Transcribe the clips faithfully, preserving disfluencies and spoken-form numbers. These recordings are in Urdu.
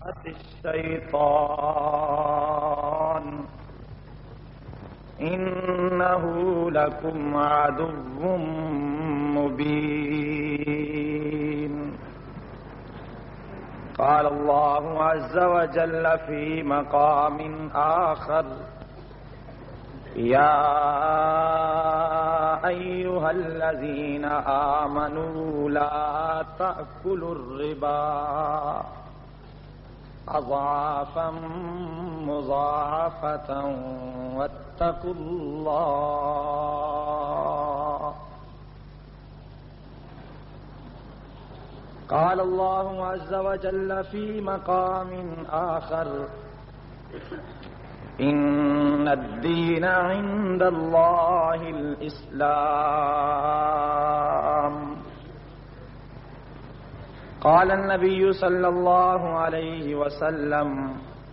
الشيطان إنه لكم عدو مبين. قال الله عز وجل في مقام آخر: يا أيها الذين آمنوا لا تأكلوا الربا أضعافا مضاعفة واتقوا الله. قال الله عز وجل في مقام آخر: إن الدين عند الله الإسلام. قال النبي صلى الله عليه وسلم: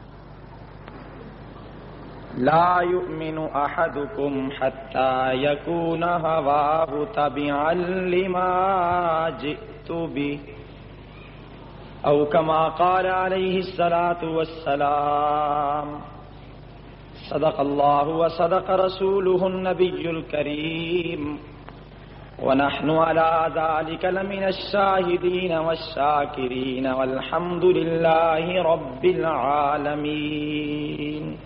لا يؤمن أحدكم حتى يكون هواه تبعا لما جئت به، أو كما قال عليه الصلاة والسلام. صدق الله وصدق رسوله النبي الكريم، ونحن على ذلك لمن الشاهدين والشاكرين، والحمد لله رب العالمين.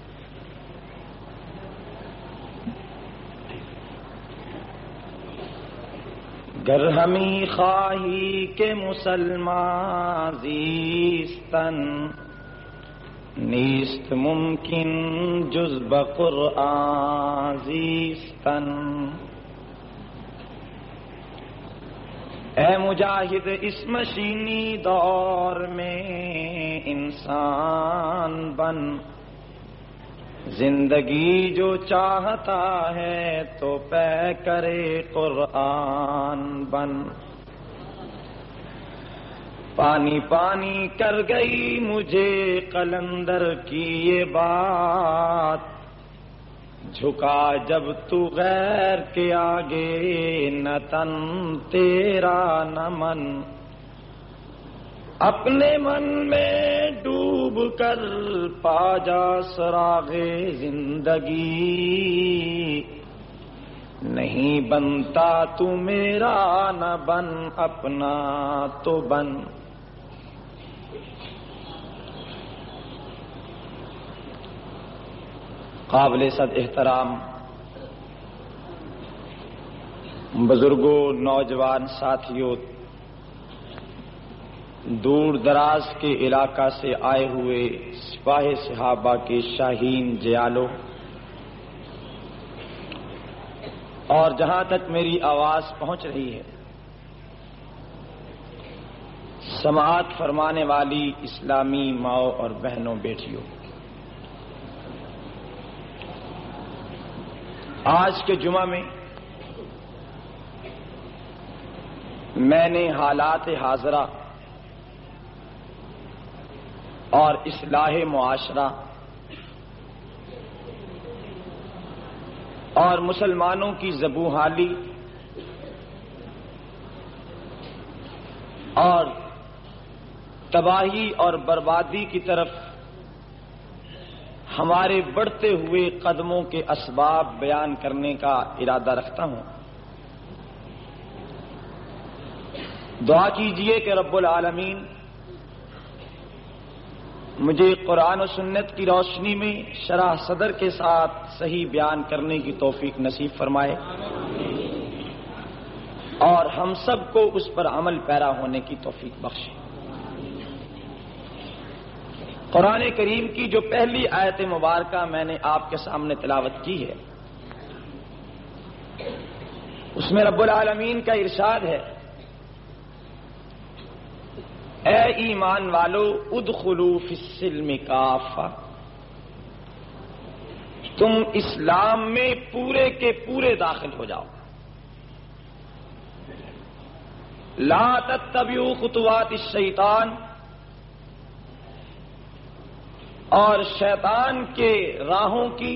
گر ہمی خواہی کہ مسلمان زیستن، نیست ممکن جز بقرآن زیستن. اے مجاہد اس مشینی دور میں انسان بن، زندگی جو چاہتا ہے تو پے کرے قرآن بن. پانی پانی کر گئی مجھے قلندر کی یہ بات، جھکا جب تو غیر کے آگے نہ تن تیرا نہ من. اپنے من میں ڈوب کر پا جا سراغ زندگی، نہیں بنتا تو میرا نہ بن اپنا تو بن. قابل صد احترام بزرگوں، نوجوان ساتھیوں، دور دراز کے علاقہ سے آئے ہوئے سپاہ صحابہ کے شاہین جیالوں، اور جہاں تک میری آواز پہنچ رہی ہے، سماعت فرمانے والی اسلامی ماؤں اور بہنوں، بیٹیوں، آج کے جمعہ میں میں نے حالات حاضرہ اور اصلاح معاشرہ اور مسلمانوں کی زبوں-حالی اور تباہی اور بربادی کی طرف ہمارے بڑھتے ہوئے قدموں کے اسباب بیان کرنے کا ارادہ رکھتا ہوں. دعا کیجئے کہ رب العالمین مجھے قرآن و سنت کی روشنی میں شرح صدر کے ساتھ صحیح بیان کرنے کی توفیق نصیب فرمائے، اور ہم سب کو اس پر عمل پیرا ہونے کی توفیق بخشے. قرآن کریم کی جو پہلی آیت مبارکہ میں نے آپ کے سامنے تلاوت کی ہے، اس میں رب العالمین کا ارشاد ہے: اے ایمان والو ادخلوا فی السلم کافہ، تم اسلام میں پورے کے پورے داخل ہو جاؤ. لا تتبعوا خطوات الشیطان، اور شیطان کے راہوں کی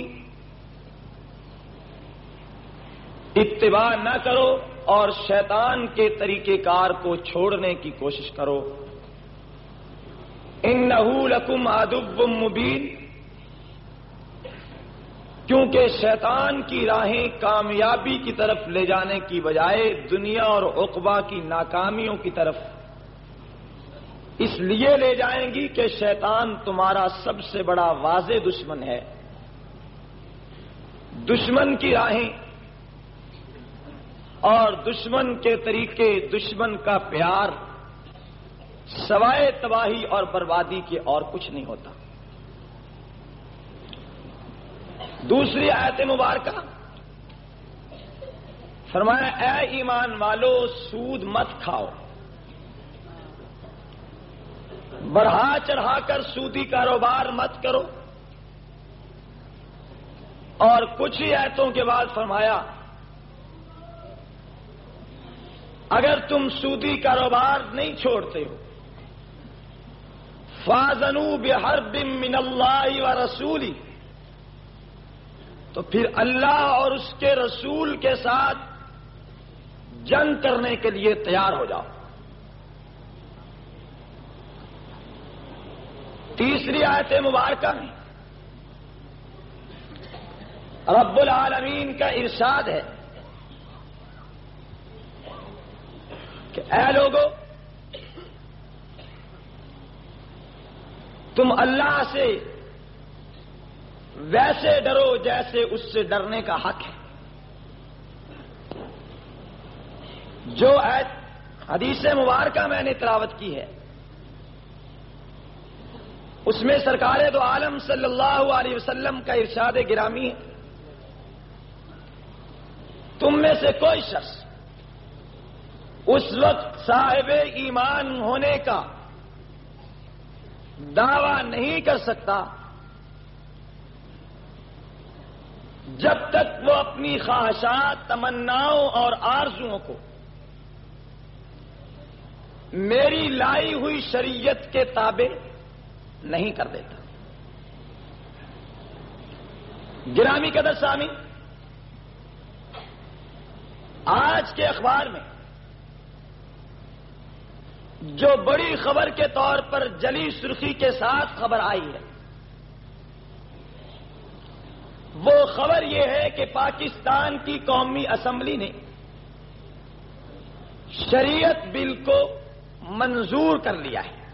اتباع نہ کرو اور شیطان کے طریقہ کار کو چھوڑنے کی کوشش کرو. انہ لکم عدو مبین، کیونکہ شیطان کی راہیں کامیابی کی طرف لے جانے کی بجائے دنیا اور عقبہ کی ناکامیوں کی طرف اس لیے لے جائیں گی کہ شیطان تمہارا سب سے بڑا واضح دشمن ہے۔ دشمن کی راہیں اور دشمن کے طریقے، دشمن کا پیار سوائے تباہی اور بربادی کے اور کچھ نہیں ہوتا۔ دوسری آیت مبارکہ فرمایا اے ایمان والو سود مت کھاؤ، بڑھا چڑھا کر سودی کاروبار مت کرو، اور کچھ ہی آیتوں کے بعد فرمایا اگر تم سودی کاروبار نہیں چھوڑتے ہو فَاذَنُوا بِحَرْبٍ مِّنَ اللَّهِ وَرَسُولِهِ، تو پھر اللہ اور اس کے رسول کے ساتھ جنگ کرنے کے لیے تیار ہو جاؤ۔ تیسری آیت مبارکہ میں رب العالمین کا ارشاد ہے کہ اے لوگو تم اللہ سے ویسے ڈرو جیسے اس سے ڈرنے کا حق ہے۔ جو آیت حدیث مبارکہ میں نے تلاوت کی ہے اس میں سرکار دو عالم صلی اللہ علیہ وسلم کا ارشاد گرامی ہے تم میں سے کوئی شخص اس وقت صاحب ایمان ہونے کا دعویٰ نہیں کر سکتا جب تک وہ اپنی خواہشات، تمناؤں اور آرزوؤں کو میری لائی ہوئی شریعت کے تابع نہیں کر دیتا۔ گرامی قدر سامعین، آج کے اخبار میں جو بڑی خبر کے طور پر جلی سرخی کے ساتھ خبر آئی ہے وہ خبر یہ ہے کہ پاکستان کی قومی اسمبلی نے شریعت بل کو منظور کر لیا ہے۔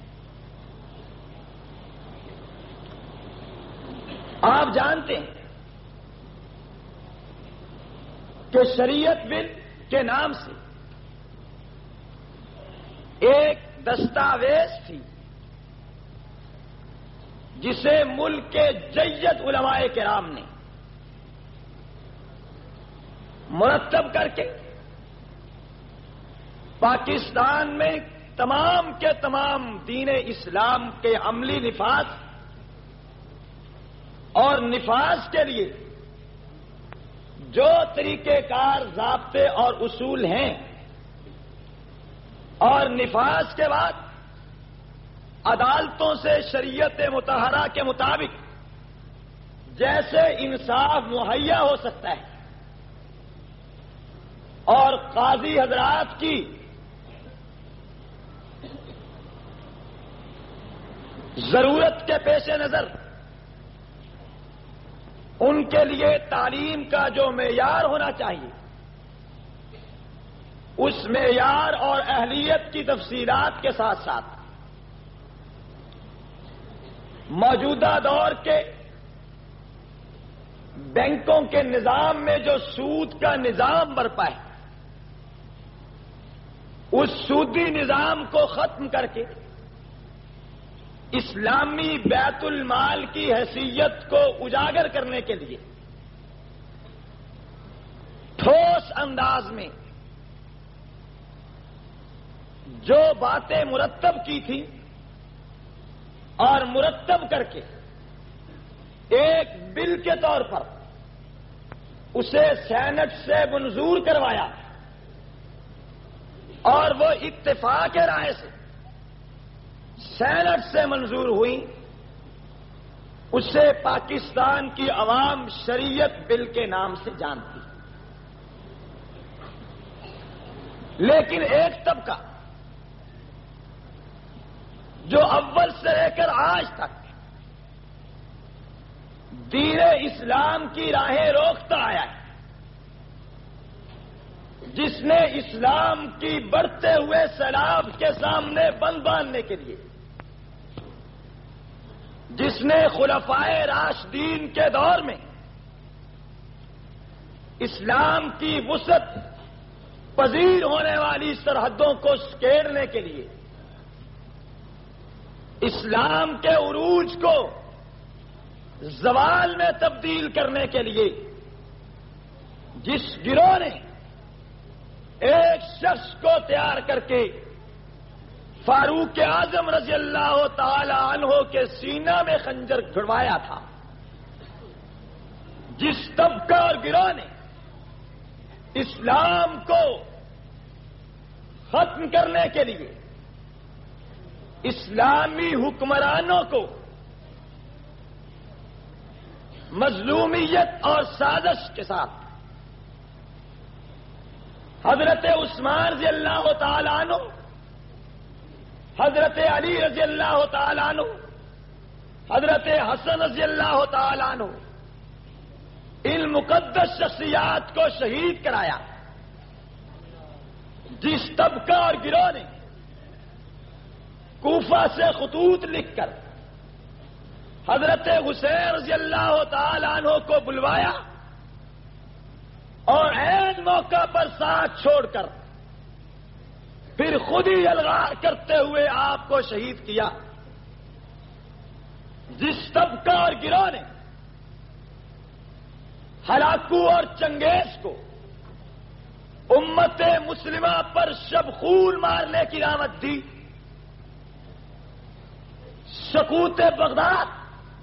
آپ جانتے ہیں کہ شریعت بل کے نام سے ایک دستاویز تھی جسے ملک کے جید علماء کرام نے مرتب کر کے پاکستان میں تمام کے تمام دین اسلام کے عملی نفاذ اور نفاذ کے لیے جو طریقہ کار، ضابطے اور اصول ہیں، اور نفاذ کے بعد عدالتوں سے شریعت مطہرہ کے مطابق جیسے انصاف مہیا ہو سکتا ہے اور قاضی حضرات کی ضرورت کے پیش نظر ان کے لیے تعلیم کا جو معیار ہونا چاہیے اس معیار اور اہلیت کی تفصیلات کے ساتھ ساتھ موجودہ دور کے بینکوں کے نظام میں جو سود کا نظام برپا ہے اس سودی نظام کو ختم کر کے اسلامی بیت المال کی حیثیت کو اجاگر کرنے کے لیے ٹھوس انداز میں جو باتیں مرتب کی تھی اور مرتب کر کے ایک بل کے طور پر اسے سینٹ سے منظور کروایا اور وہ اتفاق رائے سے سینٹ سے منظور ہوئی، اسے پاکستان کی عوام شریعت بل کے نام سے جانتی۔ لیکن ایک طبقہ جو اول سے لے کر آج تک دین اسلام کی راہیں روکتا آیا ہے، جس نے اسلام کی بڑھتے ہوئے سیلاب کے سامنے بند باندھنے کے لیے، جس نے خلفائے راشدین کے دور میں اسلام کی وسعت پذیر ہونے والی سرحدوں کو سکیڑنے کے لیے، اسلام کے عروج کو زوال میں تبدیل کرنے کے لیے جس گروہ نے ایک شخص کو تیار کر کے فاروق اعظم رضی اللہ تعالی عنہ کے سینہ میں خنجر گھڑوایا تھا، جس طبقہ اور گروہ نے اسلام کو ختم کرنے کے لیے اسلامی حکمرانوں کو مظلومیت اور سازش کے ساتھ حضرت عثمان رضی اللہ تعالیٰ عنہ، حضرت علی رضی اللہ تعالیٰ عنہ، حضرت حسن رضی اللہ تعالیٰ عنہ، ان مقدس شخصیات کو شہید کرایا، جس طبقہ اور گروہ نے کوفہ سے خطوط لکھ کر حضرت حسین رضی اللہ تعالی عنہ کو بلوایا اور عین موقع پر ساتھ چھوڑ کر پھر خود ہی الغار کرتے ہوئے آپ کو شہید کیا، جس طبقہ اور گروہ نے ہلاکو اور چنگیز کو امت مسلمہ پر شب خون مارنے کی دعوت دی، سکوت بغداد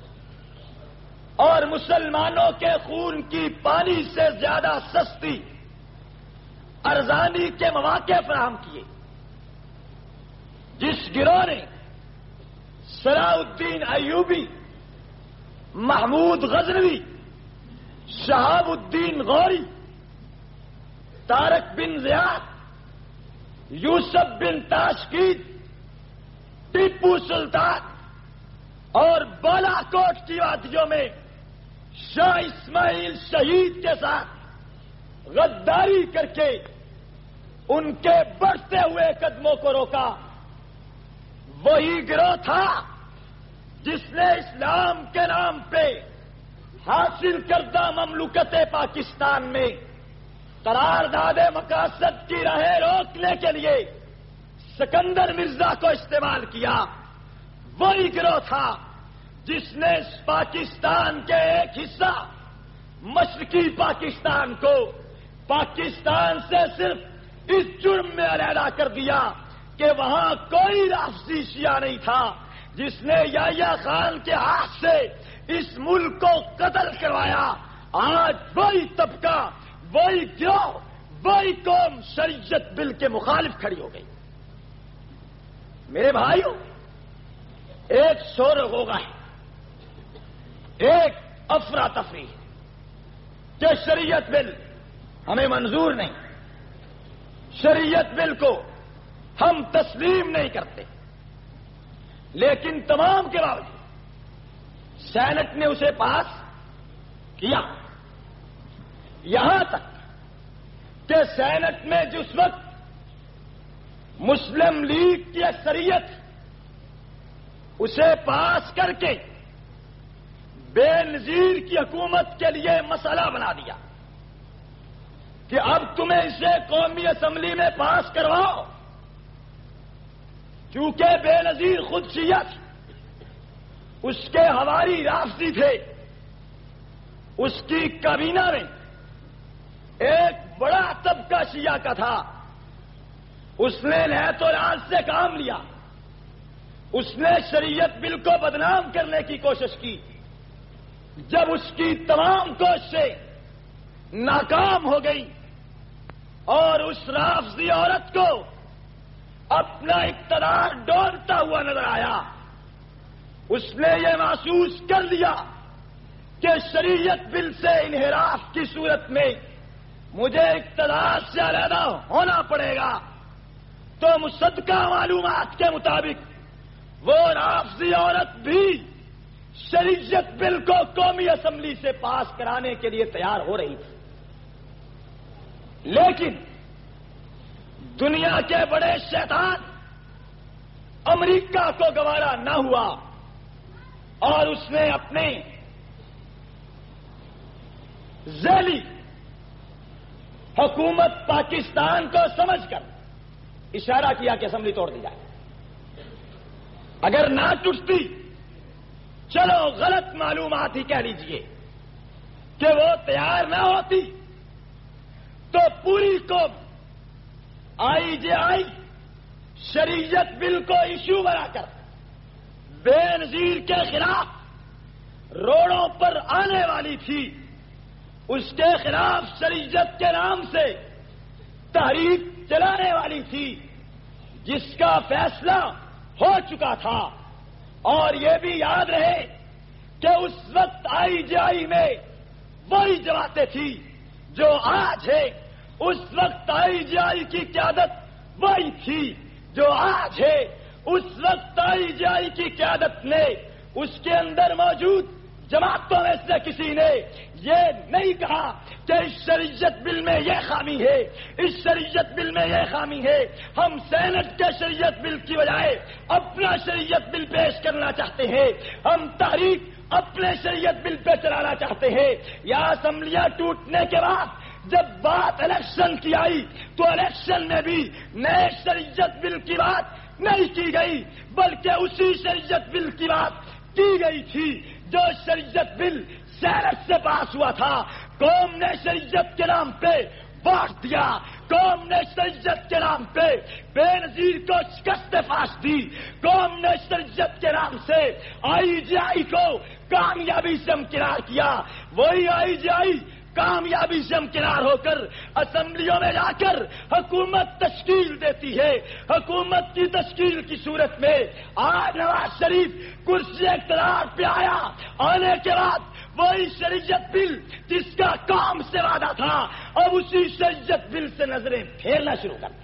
اور مسلمانوں کے خون کی پانی سے زیادہ سستی ارزانی کے مواقع فراہم کیے، جس گروہ نے صلاح الدین ایوبی، محمود غزنوی، شہاب الدین غوری، طارق بن زیاد، یوسف بن تاشقید، ٹیپو سلطان اور بالا کوٹ کی وادیوں میں شاہ اسماعیل شہید کے ساتھ غداری کر کے ان کے بڑھتے ہوئے قدموں کو روکا، وہی گروہ تھا جس نے اسلام کے نام پہ حاصل کردہ مملکت پاکستان میں قرارداد مقاصد کی راہیں روکنے کے لیے سکندر مرزا کو استعمال کیا، وہی گروہ تھا جس نے پاکستان کے ایک حصہ مشرقی پاکستان کو پاکستان سے صرف اس جرم میں علیحدہ کر دیا کہ وہاں کوئی رافضی شیعہ نہیں تھا، جس نے یحییٰ خان کے ہاتھ سے اس ملک کو قتل کروایا۔ آج وہی طبقہ، وہی گروہ، وہی قوم شریعت بل کے مخالف کھڑی ہو گئی۔ میرے بھائیوں، ایک شور ہوگا ہے، ایک افراتفری کہ شریعت بل ہمیں منظور نہیں، شریعت بل کو ہم تسلیم نہیں کرتے، لیکن تمام کے باوجود سینٹ نے اسے پاس کیا، یہاں تک کہ سینٹ میں جس وقت مسلم لیگ کی اکثریت اسے پاس کر کے بے نظیر کی حکومت کے لیے مسئلہ بنا دیا کہ اب تمہیں اسے قومی اسمبلی میں پاس کرواؤ، کیونکہ بے نظیر خود شیعہ تھی، اس کے ہواری رافضی تھے، اس کی کابینہ میں ایک بڑا طبقہ شیعہ کا تھا، اس نے نیت و راز سے کام لیا، اس نے شریعت بل کو بدنام کرنے کی کوشش کی۔ جب اس کی تمام کوششیں ناکام ہو گئی اور اس رافضی عورت کو اپنا اقتدار ڈولتا ہوا نظر آیا، اس نے یہ محسوس کر لیا کہ شریعت بل سے انحراف کی صورت میں مجھے اقتدار سے علیحدہ ہونا پڑے گا، تو مصدقہ معلومات کے مطابق وہ رافضی عورت بھی شریعت بل کو قومی اسمبلی سے پاس کرانے کے لیے تیار ہو رہی تھی، لیکن دنیا کے بڑے شیطان امریکہ کو گوارا نہ ہوا اور اس نے اپنے ذیلی حکومت پاکستان کو سمجھ کر اشارہ کیا کہ اسمبلی توڑ دی جائے۔ اگر نہ ٹوٹتی، چلو غلط معلومات ہی کہہ لیجئے کہ وہ تیار نہ ہوتی، تو پوری قوم آئی جے آئی شریعت بل کو ایشو بنا کر بے نظیر کے خلاف روڈوں پر آنے والی تھی، اس کے خلاف شریعت کے نام سے تحریک چلانے والی تھی، جس کا فیصلہ ہو چکا تھا۔ اور یہ بھی یاد رہے کہ اس وقت آئی جے آئی میں وہی جماعتیں تھیں جو آج ہے، اس وقت آئی جے آئی کی قیادت وہی تھی جو آج ہے، اس وقت آئی جے آئی کی قیادت نے اس کے اندر موجود جماعتوں میں سے کسی نے یہ نہیں کہا کہ اس شریعت بل میں یہ خامی ہے، اس شریعت بل میں یہ خامی ہے، ہم سینٹ کے شریعت بل کی بجائے اپنا شریعت بل پیش کرنا چاہتے ہیں، ہم تحریک اپنے شریعت بل پہ چلانا چاہتے ہیں۔ یا اسمبلیاں ٹوٹنے کے بعد جب بات الیکشن کی آئی تو الیکشن میں بھی نئے شریعت بل کی بات نہیں کی گئی، بلکہ اسی شریعت بل کی بات کی گئی تھی جو شریعت بل سینٹ سے پاس ہوا تھا۔ قوم نے شریعت کے نام پہ ووٹ دیا، قوم نے شریعت کے نام پہ بے نظیر کو شکست فاش دی، قوم نے شریعت کے نام سے آئی جے آئی کو کامیابی سے امکنار کیا۔ وہی آئی جے آئی کامیابی سے امکنار ہو کر اسمبلیوں میں جا کر حکومت تشکیل دیتی ہے۔ حکومت کی تشکیل کی صورت میں آج نواز شریف کرسی اقتدار پہ آیا، آنے کے بعد وہی شریعت بل جس کا کام سے وعدہ تھا اب اسی شریعت بل سے نظریں پھیرنا شروع کر دیں۔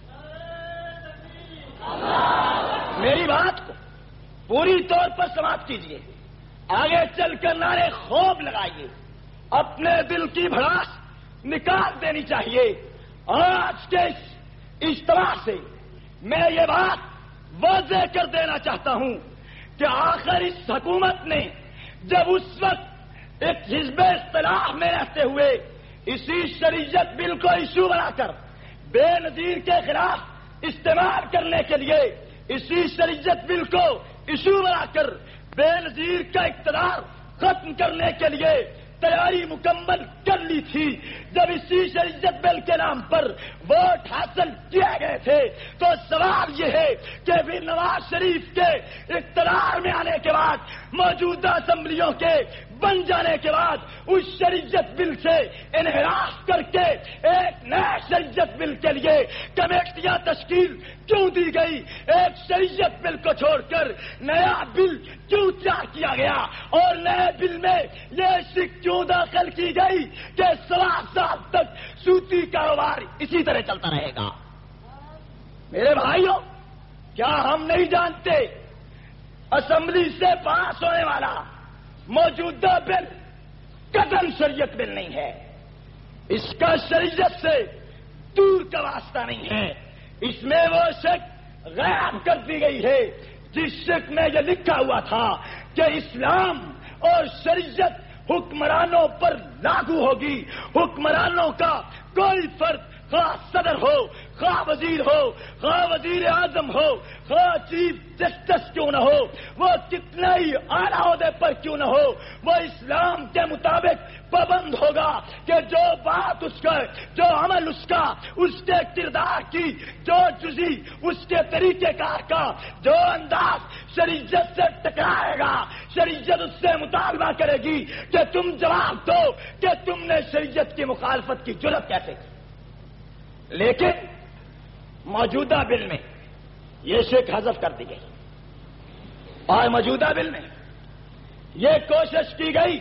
میری بات کو پوری طور پر سماعت کیجیے، آگے چل کر نعرے خوب لگائیے، اپنے دل کی بھڑاس نکال دینی چاہیے۔ آج کے اس اجتماع سے میں یہ بات واضح کر دینا چاہتا ہوں کہ آخر اس حکومت نے جب اس وقت ایک حزب اصطلاح میں رہتے ہوئے اسی شریعت بل کو ایشو بنا کر بے نظیر کے خلاف استعمال کرنے کے لیے اسی شریعت بل کو ایشو بنا کر بے نظیر کا اقتدار ختم کرنے کے لیے تیاری مکمل کر لی تھی، جب اسی شریعت بل کے نام پر ووٹ حاصل کیے گئے تھے تو سوال یہ ہے کہ پھر نواز شریف کے اقتدار میں آنے کے بعد موجودہ اسمبلیوں کے بن جانے کے بعد اس شریعت بل سے انحراف کر کے ایک نئے شریعت بل کے لیے کمیٹیاں تشکیل کیوں دی گئی؟ ایک شریعت بل کو چھوڑ کر نیا بل کیوں تیار کیا گیا اور نئے بل میں یہ سکھ کیوں داخل کی گئی کہ سوا سال تک سوتی کاروبار اسی طرح چلتا رہے گا؟ میرے بھائیوں، کیا ہم نہیں جانتے اسمبلی سے پاس ہونے والا موجودہ بل قطعاً شریعت بل نہیں ہے، اس کا شریعت سے دور کا واسطہ نہیں ہے، اس میں وہ شک غائب کر دی گئی ہے جس شک میں یہ لکھا ہوا تھا کہ اسلام اور شریعت حکمرانوں پر لاگو ہوگی، حکمرانوں کا کوئی فرد خواہ صدر ہو، خواہ وزیر ہو، خواہ وزیر اعظم ہو، خواہ چیف جسٹس کیوں نہ ہو، وہ کتنا ہی اعلیٰ عہدے پر کیوں نہ ہو، وہ اسلام کے مطابق پابند ہوگا کہ جو بات اس کا، جو عمل اس کا، اس کے کردار کی جو جزی، اس کے طریقہ کار کا جو انداز شریعت سے ٹکرائے گا، شریعت اس سے مطالبہ کرے گی کہ تم جواب دو کہ تم نے شریعت کی مخالفت کی جرأت کیسے کی۔ لیکن موجودہ بل میں یہ شک حذف کر دی گئی اور موجودہ بل میں یہ کوشش کی گئی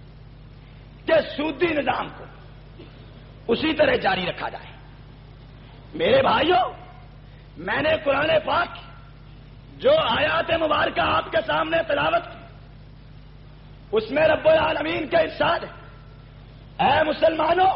کہ سودی نظام کو اسی طرح جاری رکھا جائے۔ میرے بھائیوں، میں نے قرآن پاک جو آیات مبارکہ آپ کے سامنے تلاوت کی اس میں رب العالمین کا ارشاد ہے، اے مسلمانوں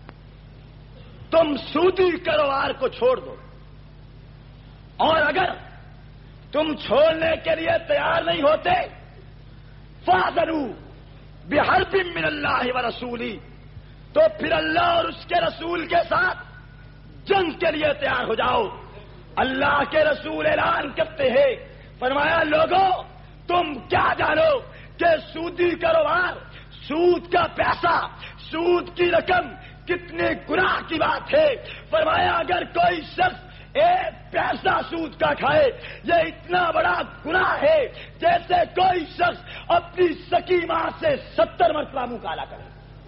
تم سودی کاروبار کو چھوڑ دو، اور اگر تم چھوڑنے کے لیے تیار نہیں ہوتے فَاذَنُوا بِحَرْبٍ مِّنَ اللَّهِ وَرَسُولِهِ، تو پھر اللہ اور اس کے رسول کے ساتھ جنگ کے لیے تیار ہو جاؤ۔ اللہ کے رسول اعلان کرتے ہیں، فرمایا لوگوں تم کیا جانو کہ سودی کاروبار، سود کا پیسہ، سود کی رقم کتنے گناہ کی بات ہے۔ فرمایا اگر کوئی شخص ایک پیسہ سود کا کھائے یہ اتنا بڑا گناہ ہے جیسے کوئی شخص اپنی سکی ماں سے ستر مرتبہ منہ کالا کرے۔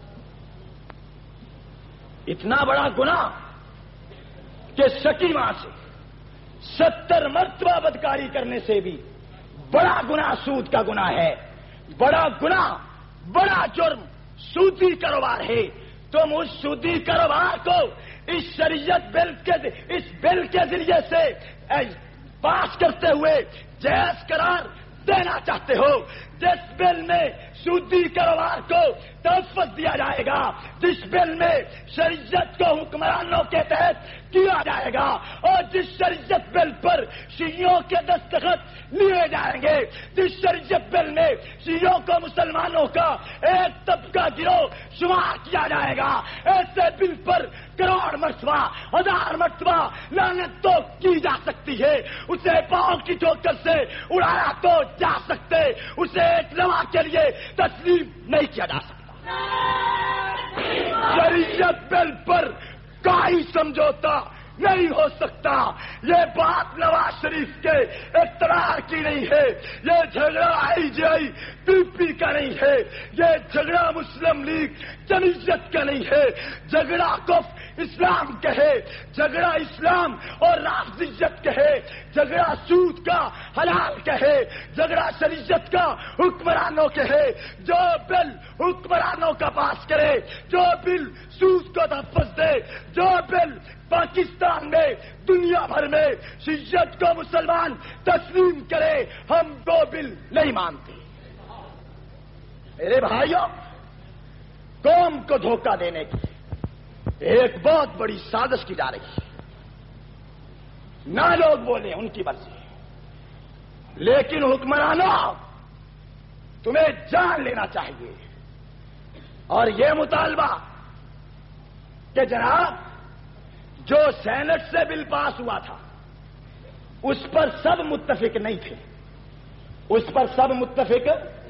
اتنا بڑا گناہ کہ سکی ماں سے ستر مرتبہ بدکاری کرنے سے بھی بڑا گناہ سود کا گناہ ہے، بڑا گناہ، بڑا جرم سودی کاروبار ہے۔ تم اس سودی کاروبار کو اس شریعت بل کے اس بل کے ذریعے سے پاس کرتے ہوئے جائز قرار دینا چاہتے ہو، جس بل میں سودی کاروبار کو تحفظ دیا جائے گا، جس بل میں شریعت کو حکمرانوں کے تحت کیا جائے گا، اور جس شریعت بل پر شیعوں کے دستخط لیے جائیں گے، جس شریعت بل میں شیعوں کو مسلمانوں کا ایک طبقہ گروہ شمار کیا جائے گا، ایسے بل پر کروڑ مرتبہ، ہزار مرتبہ لعنت تو کی جا سکتی ہے، اسے پاؤں کی ٹھوکر سے اڑایا تو جا سکتے، اسے ایک لمحہ کے لیے تسلیم نہیں کیا جا سکتا۔ شریعت بل پر کوئی سمجھوتا نہیں ہو سکتا۔ یہ بات نواز شریف کے اقتدار کی نہیں ہے، یہ جھگڑا آئی جے آئی پی پی کا نہیں ہے، یہ جھگڑا مسلم لیگ جمعیت کا نہیں ہے، جھگڑا کف اسلام کا ہے، جھگڑا اسلام اور رافضیت کا ہے، جھگڑا سود کا حلال کا ہے، جھگڑا شریعت کا حکمرانوں کے ہے۔ جو بل حکمرانوں کا پاس کرے، جو بل سود کو تحفظ دے، جو بل پاکستان میں دنیا بھر میں شریعت کو مسلمان تسلیم کرے، ہم دو بل نہیں مانتے۔ میرے بھائیوں، قوم کو دھوکہ دینے کی ایک بہت بڑی سازش کی جا رہی ہے، نہ لوگ بولیں ان کی مرضی، لیکن حکمرانوں تمہیں جان لینا چاہیے، اور یہ مطالبہ کہ جناب جو سینٹ سے بل پاس ہوا تھا اس پر سب متفق نہیں تھے، اس پر سب متفق۔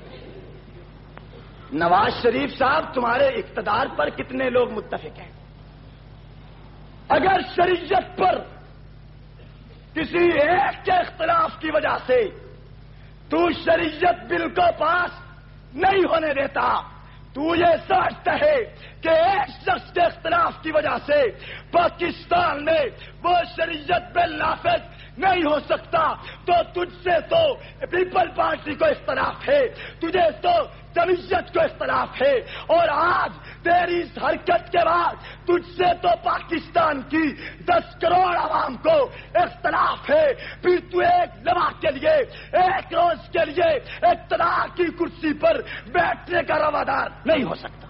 نواز شریف صاحب تمہارے اقتدار پر کتنے لوگ متفق ہیں؟ اگر شریعت پر کسی ایک کے اختلاف کی وجہ سے تو شریعت بل کو پاس نہیں ہونے دیتا، تو یہ سمجھتا ہے کہ ایک شخص کے اختلاف کی وجہ سے پاکستان میں وہ شریعت بل نافذ نہیں ہو سکتا، تو تجھ سے تو پیپل پارٹی کو اختلاف ہے، تجھے تو جمعیت کو اختلاف ہے، اور آج تیری اس حرکت کے بعد تجھ سے تو پاکستان کی دس کروڑ عوام کو اختلاف ہے، پھر تو ایک لمحہ کے لیے، ایک روز کے لیے اقتدار کی کرسی پر بیٹھنے کا روادار نہیں ہو سکتا۔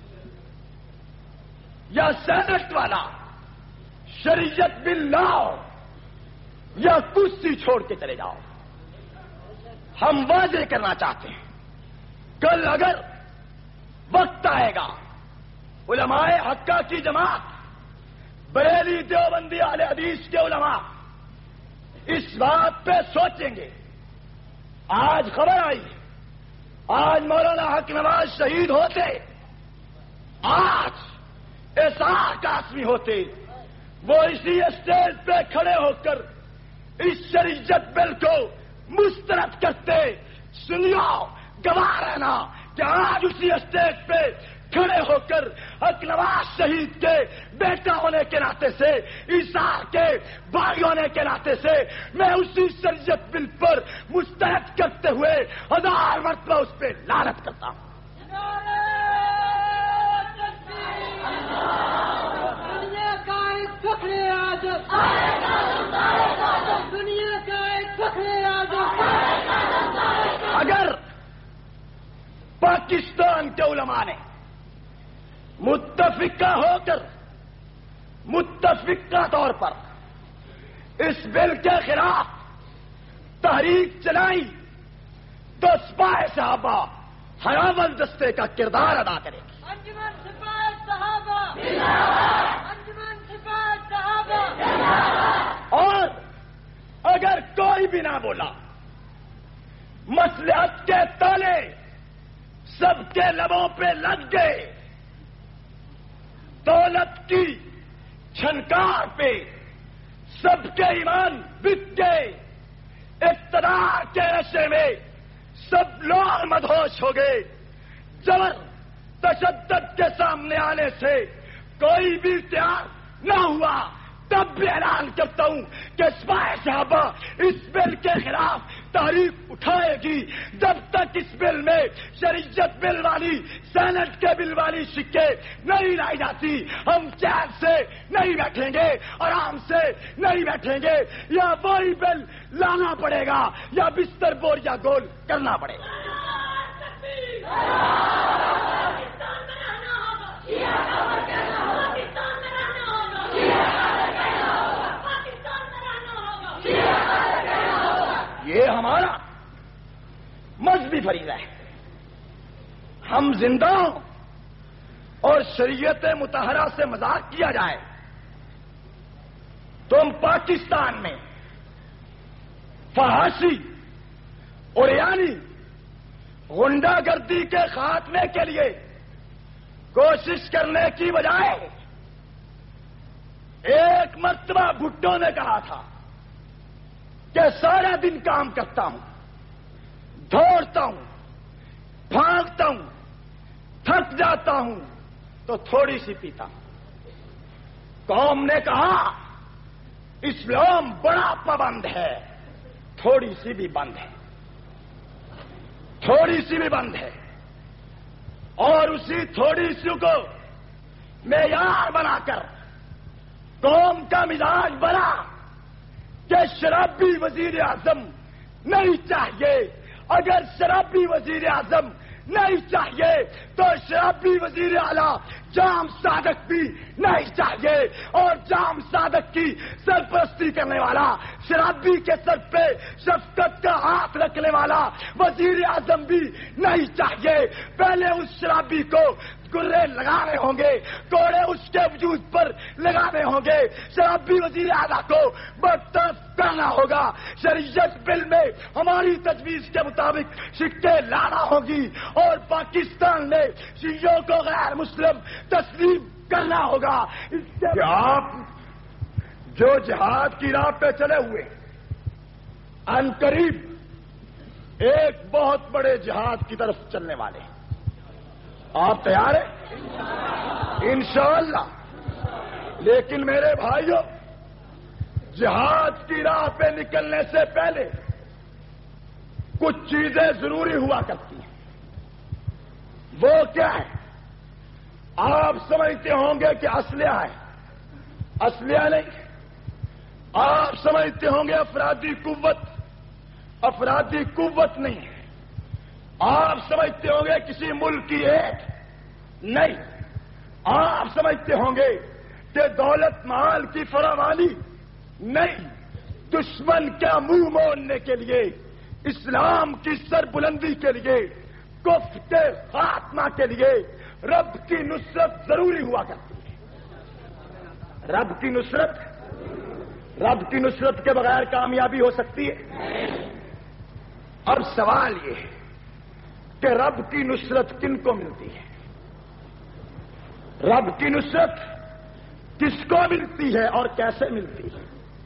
یا سینٹ والا شریعت بل لاؤ یا کرسی چھوڑ کے چلے جاؤ۔ ہم واضح کرنا چاہتے ہیں، کل اگر وقت آئے گا علماء حقہ کی جماعت، بریلی دیوبندی اہل حدیث کے علماء اس بات پہ سوچیں گے۔ آج خبر آئی، آج مولانا حق نواز شہید ہوتے، آج اسحاق قاسمی ہوتے، وہ اسی اسٹیج پہ کھڑے ہو کر اس شریعت بل کو مسترد کرتے۔ سنیو، گواہ رہنا کہ آج اسی اسٹیج پہ کھڑے ہو کر حق نواز شہید کے بیٹا ہونے کے ناطے سے، عیسیٰ کے بھائی ہونے کے ناطے سے میں اسی شریعت بل پر مسترد کرتے ہوئے ہزار مرتبہ اس پہ لعنت کرتا ہوں۔ دنیا کا ایک فخر اعظم، دنیا کا ایک فخر اعظم اگر پاکستان کے علماء نے متفقہ ہو کر متفقہ طور پر اس بل کے خلاف تحریک چلائی تو سپاہ صحابہ ہراول دستے کا کردار ادا کرے گی. انجمن سپاہ صحابہ انجمن سپاہ صحابہ. اور اگر کوئی بھی نہ بولا، مصلحت کے تالے سب کے لبوں پہ لگ گئے، دولت کی چھنکار پہ سب کے ایمان بک گئے، اقتدار کے نشے میں سب لوگ مدہوش ہو گئے، جبر تشدد کے سامنے آنے سے کوئی بھی تیار نہ ہوا، تب بھی اعلان کرتا ہوں کہ سپاہ صحابہ اس بل کے خلاف تحریک اٹھائے گی. جب تک اس بل میں شریعت بل والی سینٹ کے بل والی سکے نہیں لائی جاتی، ہم چین سے نہیں بیٹھیں گے، آرام سے نہیں بیٹھیں گے. یا وہی بل لانا پڑے گا یا بستر بور یا گول کرنا پڑے گا. یہ ہمارا مذہبی فریضہ ہے. ہم زندہ ہوں اور شریعت مطہرہ سے مذاق کیا جائے تو ہم پاکستان میں فحاشی اور یعنی غنڈہ گردی کے خاتمے کے لیے کوشش کرنے کی بجائے ایک مرتبہ بھٹو نے کہا تھا کہ سارا دن کام کرتا ہوں، دوڑتا ہوں، بھاگتا ہوں، تھک جاتا ہوں تو تھوڑی سی پیتا ہوں. قوم نے کہا اسلام بڑا پابند ہے، تھوڑی سی بھی بند ہے، تھوڑی سی بھی بند ہے. اور اسی تھوڑی سی کو معیار بنا کر قوم کا مزاج بنا کہ شرابی وزیر اعظم نہیں چاہیے. اگر شرابی وزیر اعظم نہیں چاہیے تو شرابی وزیر اعلیٰ جام صادق بھی نہیں چاہیے، اور جام صادق کی سرپرستی کرنے والا، شرابی کے سر پہ شفقت کا ہاتھ رکھنے والا وزیر اعظم بھی نہیں چاہیے. پہلے اس شرابی کو گرے لگانے ہوں گے، کوڑے اس کے وجود پر لگانے ہوں گے، شرابی وزیر اعلیٰ کو برطرف کرنا ہوگا. شریعت بل میں ہماری تجویز کے مطابق سکے لانا ہوگی اور پاکستان میں شیعوں کو غیر مسلم تسلیم کرنا ہوگا. اس سے آپ جو جہاد کی راہ پہ چلے ہوئے ان قریب ایک بہت بڑے جہاد کی طرف چلنے والے ہیں. آپ تیار ہیں؟ انشاءاللہ. لیکن میرے بھائیوں، جہاد کی راہ پہ نکلنے سے پہلے کچھ چیزیں ضروری ہوا کرتی ہیں. وہ کیا ہے؟ آپ سمجھتے ہوں گے کہ اسلحہ ہے، اسلحہ نہیں. آپ سمجھتے ہوں گے افرادی قوت، افرادی قوت نہیں ہے. آپ سمجھتے ہوں گے کسی ملک کی ایک نہیں. آپ سمجھتے ہوں گے کہ دولت مال کی فراوانی نہیں. دشمن کا منہ موڑنے کے لیے، اسلام کی سربلندی کے لیے، کفر کے خاتمہ کے لیے رب کی نصرت ضروری ہوا کرتی ہے. رب کی نصرت رب کی نصرت کے بغیر کامیابی ہو سکتی ہے؟ اب سوال یہ ہے کہ رب کی نصرت کن کو ملتی ہے؟ رب کی نصرت کس کو ملتی ہے اور کیسے ملتی ہے؟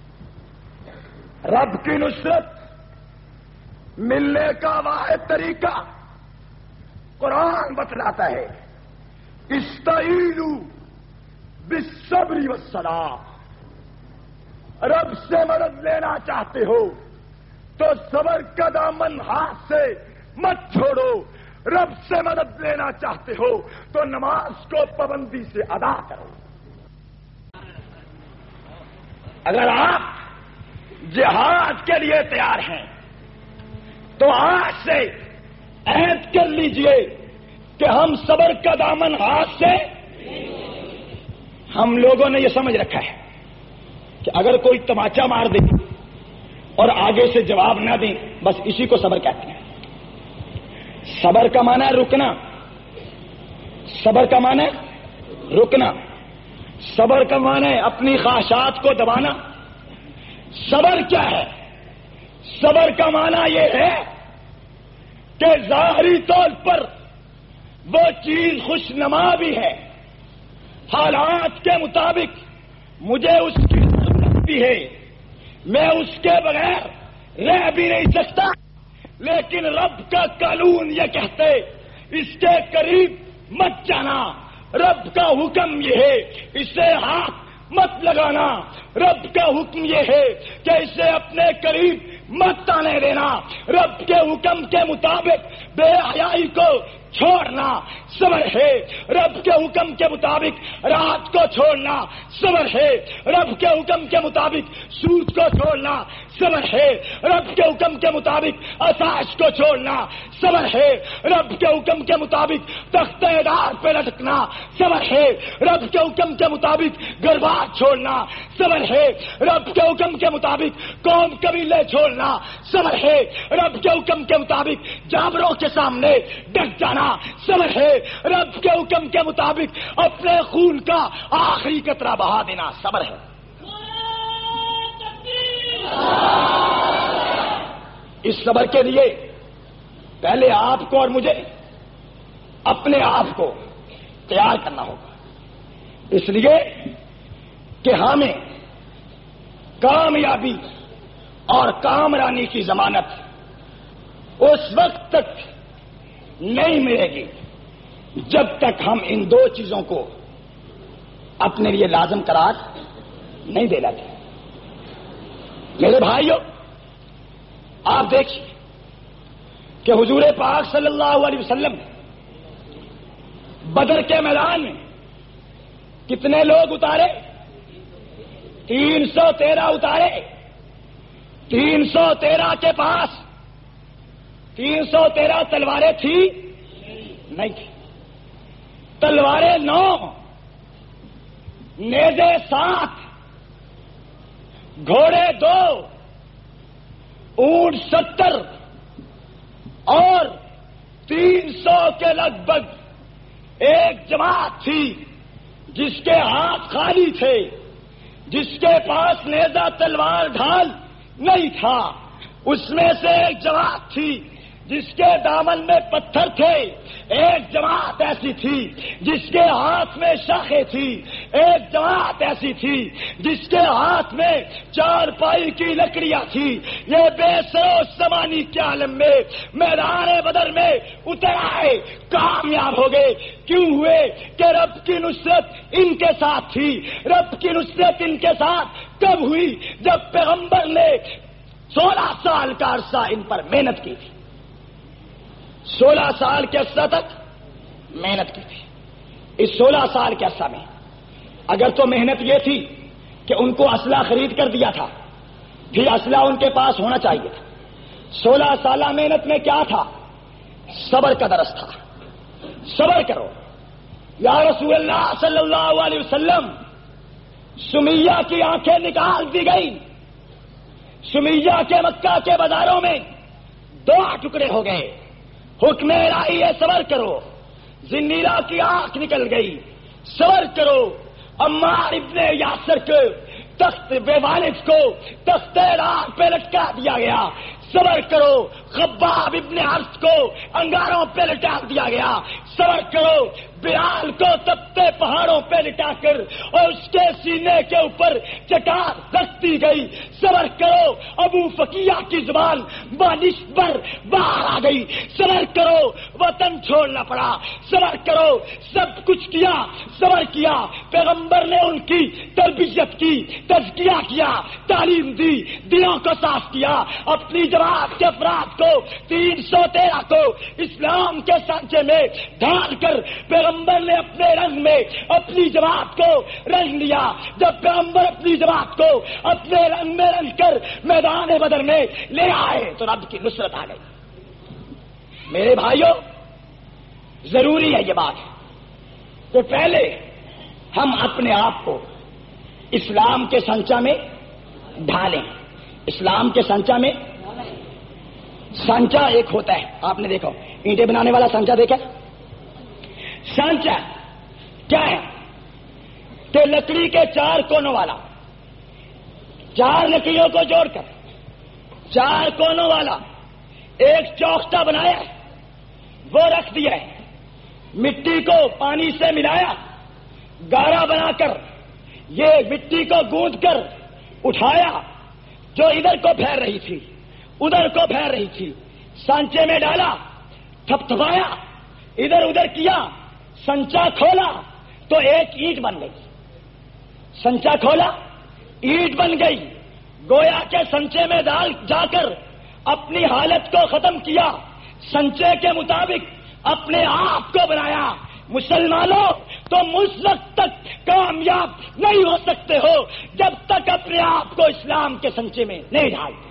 رب کی نصرت ملنے کا واحد طریقہ قرآن بتلاتا ہے. استعینوا بالصبر والصلاۃ. رب سے مدد لینا چاہتے ہو تو صبر کا دامن ہاتھ سے مت چھوڑو. رب سے مدد لینا چاہتے ہو تو نماز کو پابندی سے ادا کرو. اگر آپ جہاد کے لیے تیار ہیں تو آج سے عہد کر لیجئے کہ ہم صبر کا دامن ہاتھ سے، ہم لوگوں نے یہ سمجھ رکھا ہے کہ اگر کوئی تماچا مار دے اور آگے سے جواب نہ دیں بس اسی کو صبر کہتے ہیں۔ صبر کا معنی ہے رکنا، صبر کا معنی ہے رکنا، صبر کا معنی ہے اپنی خواہشات کو دبانا۔ صبر کیا ہے؟ صبر کا معنی یہ ہے کہ ظاہری طور پر وہ چیز خوش نما بھی ہے، حالات کے مطابق مجھے اس کی ضرورت بھی ہے، میں اس کے بغیر رہ بھی نہیں سکتا، لیکن رب کا قانون یہ کہتے اس کے قریب مت جانا، رب کا حکم یہ ہے اسے ہاتھ مت لگانا، رب کا حکم یہ ہے کہ اسے اپنے قریب مت آنے دینا، رب کے حکم کے مطابق بے حیائی کو چھوڑنا صبر ہے، رب کے حکم کے مطابق رات کو چھوڑنا صبر ہے، رب کے حکم کے مطابق سود کو چھوڑنا صبر ہے، رب کے حکم کے مطابق آسائش کو چھوڑنا صبر ہے، رب کے حکم کے مطابق تختہ دار پہ لٹکنا صبر ہے، رب کے حکم کے مطابق گربات چھوڑنا صبر ہے، رب کے حکم کے مطابق قوم قبیلے چھوڑنا صبر ہے، رب کے حکم کے مطابق جانوروں کے سامنے ڈٹ جانا صبر ہے، رب کے حکم کے مطابق اپنے خون کا آخری قطرہ بہا دینا صبر ہے۔ اس صبر کے لیے پہلے آپ کو اور مجھے اپنے آپ کو تیار کرنا ہوگا، اس لیے کہ ہمیں کامیابی اور کامرانی کی ضمانت اس وقت تک نہیں ملے گی جب تک ہم ان دو چیزوں کو اپنے لیے لازم قرار نہیں دے لیتے۔ میرے بھائیوں، آپ دیکھیے کہ حضور پاک صلی اللہ علیہ وسلم بدر کے میدان میں کتنے لوگ اتارے؟ تین سو تیرہ اتارے۔ تین سو تیرہ کے پاس تین سو تیرہ تلواریں تھی نہیں تھی، تلواریں نو، نیزے سات، گھوڑے دو، اونٹ ستر اور تین سو کے لگ بھگ ایک جماعت تھی جس کے ہاتھ خالی تھے، جس کے پاس نیزہ تلوار ڈھال نہیں تھا۔ اس میں سے ایک جماعت تھی جس کے دامن میں پتھر تھے، ایک جماعت ایسی تھی جس کے ہاتھ میں شاخیں تھی، ایک جماعت ایسی تھی جس کے ہاتھ میں چار پائی کی لکڑیاں تھی۔ یہ بے سرو سمانی کے عالم میں میدان بدر میں اتر آئے، کامیاب ہو گئے۔ کیوں ہوئے؟ کہ رب کی نصرت ان کے ساتھ تھی۔ رب کی نصرت ان کے ساتھ کب ہوئی؟ جب پیغمبر نے سولہ سال کا عرصہ ان پر محنت کی تھی، سولہ سال کے عرصہ تک محنت کی تھی۔ اس سولہ سال کے عرصہ میں اگر تو محنت یہ تھی کہ ان کو اسلحہ خرید کر دیا تھا، پھر اسلحہ ان کے پاس ہونا چاہیے تھا۔ سولہ سالہ محنت میں کیا تھا؟ صبر کا درس تھا۔ صبر کرو یا رسول اللہ صلی اللہ علیہ وسلم۔ سمیہ کی آنکھیں نکال دی گئی، سمیہ کے مکہ کے بازاروں میں دو ٹکڑے ہو گئے۔ حکم الہی ہے صبر کرو۔ زنیرہ کی آنکھ نکل گئی، صبر کرو۔ عمار ابن یاسر کو تخت بے والد کو تخت راہ پہ لٹکا دیا گیا، صبر کرو۔ خباب ابن عرص کو انگاروں پہ لٹا دیا گیا، صبر کرو۔ بلال کو تپتے پہاڑوں پہ لٹا کر اور اس کے سینے کے اوپر چٹان رکھ دی گئی، صبر کرو۔ ابو فقیہ کی زبان بانش پر باہر آ گئی، صبر کرو۔ وطن چھوڑنا پڑا، صبر کرو۔ سب کچھ کیا، صبر کیا۔ پیغمبر نے ان کی تربیت کی، تزکیہ کیا، تعلیم دی، دلوں کو صاف کیا۔ اپنی جماعت کے افراد کو تین سو تیرہ کو اسلام کے سانچے میں ڈھال کر پیغمبر نے اپنے رنگ میں اپنی جماعت کو رنگ لیا۔ جب پیغمبر اپنی جماعت کو اپنے رنگ میں رنگ کر میدان بدر میں لے آئے تو رب کی نصرت آ گئی۔ میرے بھائیوں، ضروری ہے یہ بات کہ پہلے ہم اپنے آپ کو اسلام کے سانچہ میں ڈھالیں. اسلام کے سانچہ میں سانچہ ایک ہوتا ہے، آپ نے دیکھا اینٹیں بنانے والا سانچہ دیکھا. سانچہ کیا ہے کہ لکڑی کے چار کونوں والا، چار لکڑیوں کو جوڑ کر چار کونوں والا ایک چوکھٹا بنایا ہے، وہ رکھ دیا ہے. مٹی کو پانی سے ملایا، گارا بنا کر یہ مٹی کو گوندھ کر اٹھایا، جو ادھر کو پھیر رہی تھی ادھر کو پھیر رہی تھی، سانچے میں ڈالا، تھپ تھپایا، ادھر ادھر کیا، سانچہ کھولا تو ایک اینٹ بن گئی. سانچہ کھولا، اینٹ بن گئی. گویا کے سانچے میں ڈال جا کر اپنی حالت کو ختم کیا، سانچے کے مطابق اپنے آپ کو بنایا. مسلمانوں، تم اس وقت تک کامیاب نہیں ہو سکتے ہو جب تک اپنے آپ کو اسلام کے سانچے میں نہیں ڈالتے.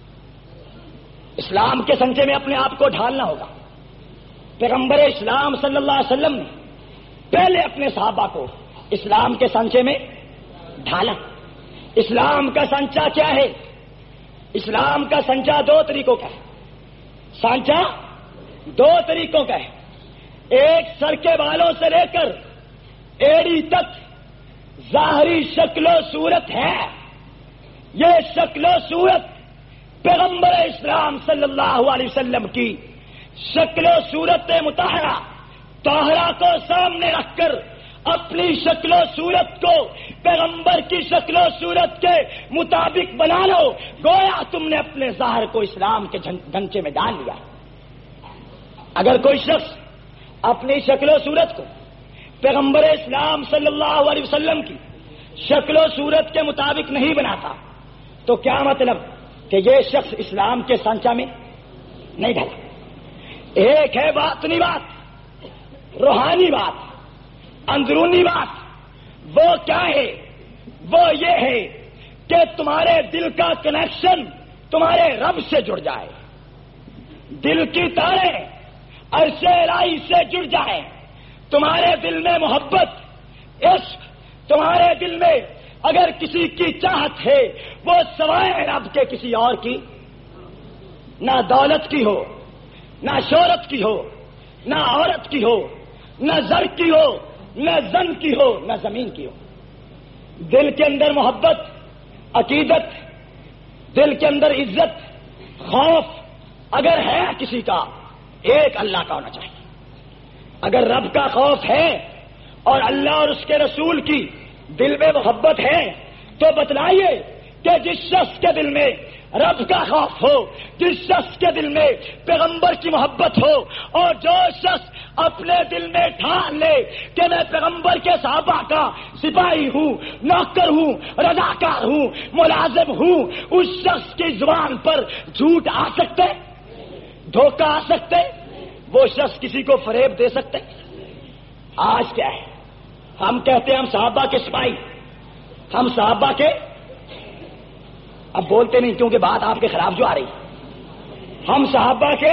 اسلام کے سانچے میں اپنے آپ کو ڈھالنا ہوگا. پیغمبر اسلام صلی اللہ علیہ وسلم نے پہلے اپنے صحابہ کو اسلام کے سانچے میں ڈھالا. اسلام کا سانچہ کیا ہے؟ اسلام کا سانچہ دو طریقوں کا ہے. سانچہ دو طریقوں کا ہے. ایک سر کے بالوں سے لے کر ایڑی تک ظاہری شکل و صورت ہے. یہ شکل و صورت پیغمبر اسلام صلی اللہ علیہ وسلم کی شکل و صورت مطہرہ طاہرہ کو سامنے رکھ کر اپنی شکل و صورت کو پیغمبر کی شکل و صورت کے مطابق بنا لو. گویا تم نے اپنے ظاہر کو اسلام کے ڈھنچے میں ڈال لیا. اگر کوئی شخص اپنی شکل و صورت کو پیغمبر اسلام صلی اللہ علیہ وسلم کی شکل و صورت کے مطابق نہیں بناتا تو کیا مطلب کہ یہ شخص اسلام کے سانچہ میں نہیں ڈھلا. ایک ہے باطنی بات، روحانی بات، اندرونی بات. وہ کیا ہے؟ وہ یہ ہے کہ تمہارے دل کا کنیکشن تمہارے رب سے جڑ جائے، دل کی تاریں عرش الہی سے جڑ جائیں، تمہارے دل میں محبت، عشق، تمہارے دل میں اگر کسی کی چاہت ہے وہ سوائے رب کے کسی اور کی، نہ دولت کی ہو، نہ شہرت کی ہو، نہ عورت کی ہو، نہ زر کی ہو، نہ زن کی ہو، نہ زمین کی ہو. دل کے اندر محبت، عقیدت، دل کے اندر عزت، خوف اگر ہے کسی کا، ایک اللہ کا ہونا چاہیے. اگر رب کا خوف ہے اور اللہ اور اس کے رسول کی دل میں محبت ہے تو بتلائیے کہ جس شخص کے دل میں رب کا خوف ہو، جس شخص کے دل میں پیغمبر کی محبت ہو، اور جو شخص اپنے دل میں ٹھان لے کہ میں پیغمبر کے صحابہ کا سپاہی ہوں، نوکر ہوں، رضاکار ہوں، ملازم ہوں، اس شخص کی زبان پر جھوٹ آ سکتے، دھوکہ آ سکتے، وہ شخص کسی کو فریب دے سکتے. آج کیا ہے؟ ہم کہتے ہیں ہم صحابہ کے سپاہی، ہم صحابہ کے، اب بولتے نہیں کیونکہ بات آپ کے خلاف جو آ رہی، ہم صحابہ کے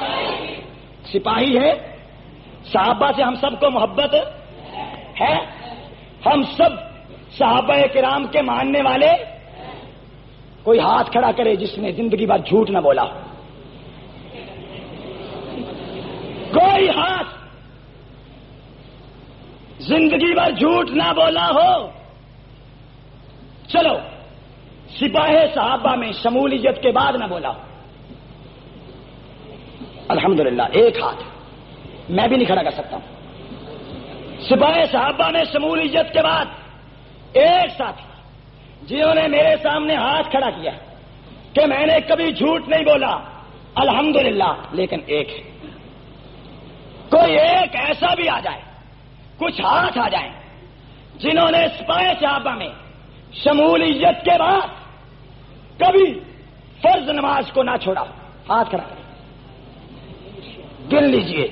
سپاہی ہیں. صحابہ سے ہم سب کو محبت ہے، ہم سب صحابہ کرام کے ماننے والے. کوئی ہاتھ کھڑا کرے جس نے زندگی بھر جھوٹ نہ بولا. کوئی ہاتھ زندگی بھر جھوٹ نہ بولا ہو. چلو سپاہی صحابہ میں شمولیت کے بعد نہ بولا ہو. الحمدللہ ایک ہاتھ میں بھی نہیں کھڑا کر سکتا ہوں. سپاہی صحابہ میں شمولیت کے بعد ایک ساتھی جنہوں نے میرے سامنے ہاتھ کھڑا کیا کہ میں نے کبھی جھوٹ نہیں بولا، الحمدللہ. لیکن ایک ہے، کوئی ایک ایسا بھی آ جائے، کچھ ہاتھ آ جائیں جنہوں نے سپاہی صحابہ میں شمولیت کے بعد کبھی فرض نماز کو نہ چھوڑا. ہاتھ کھڑا کریں، گن لیجئے.